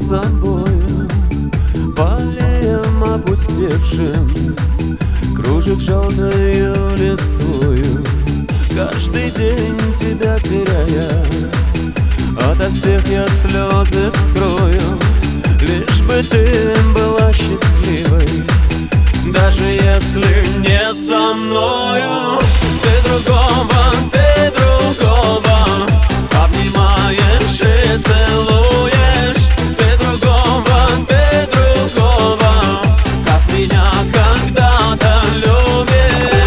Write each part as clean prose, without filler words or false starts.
собою по аллеям опустевшим кружит желтою листвою. Каждый день тебя теряя, ото всех я слезы скрою. Лишь бы ты была счастливой, даже если не со мною. Ты другого обнимаешь и целуешь. Ты другого, как меня когда-то любишь.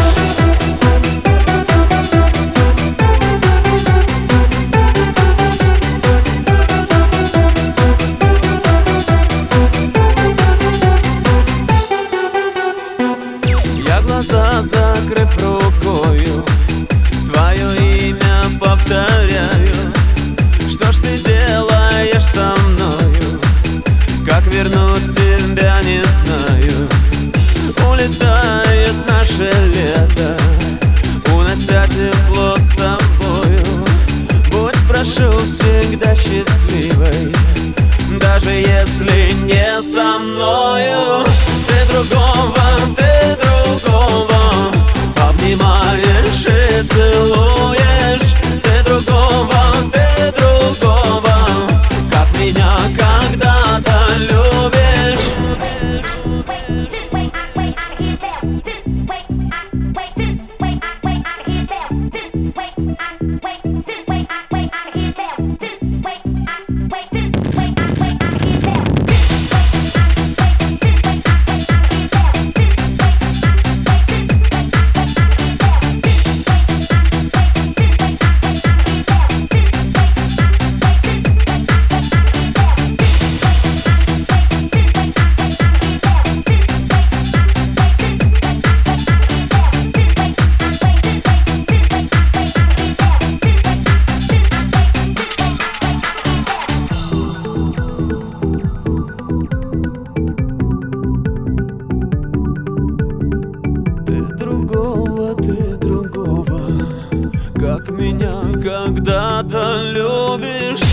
Я глаза закрыв рукою твое имя повторяю. Что ж ты делаешь со мною? Как вернуть тебя не знаю. Улетает наше лето, унося тепло с собою. Будь, прошу, всегда счастливой, даже если не со мною. Ты другого обнимаешь и целуешь. Ты другого, как меня когда-то любишь. Ты другого, как меня когда-то любишь.